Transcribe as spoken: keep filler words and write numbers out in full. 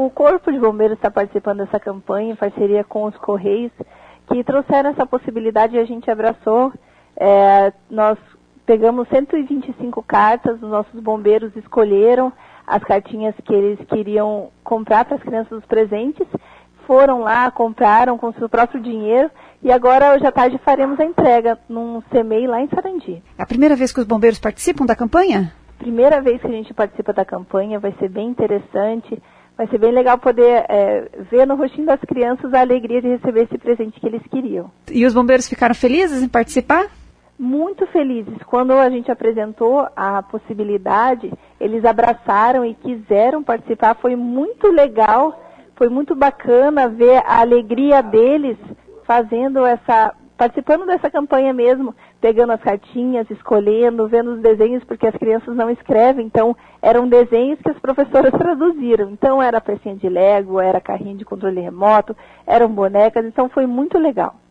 o Corpo de Bombeiros está participando dessa campanha em parceria com os Correios, que trouxeram essa possibilidade e a gente abraçou. É, nós pegamos cento e vinte e cinco cartas, os nossos bombeiros escolheram as cartinhas que eles queriam comprar para as crianças os presentes, foram lá, compraram com o seu próprio dinheiro e agora hoje à tarde faremos a entrega num C M E I lá em Sarandi. É a primeira vez que os bombeiros participam da campanha? Primeira vez que a gente participa da campanha, vai ser bem interessante, vai ser bem legal poder é, ver no rostinho das crianças a alegria de receber esse presente que eles queriam. E os bombeiros ficaram felizes em participar? Muito felizes. Quando a gente apresentou a possibilidade, eles abraçaram e quiseram participar. Foi muito legal, foi muito bacana ver a alegria deles fazendo essa, participando dessa campanha mesmo, pegando as cartinhas, escolhendo, vendo os desenhos, porque as crianças não escrevem, então eram desenhos que as professoras traduziram. Então era pecinha de Lego, era carrinho de controle remoto, eram bonecas, então foi muito legal.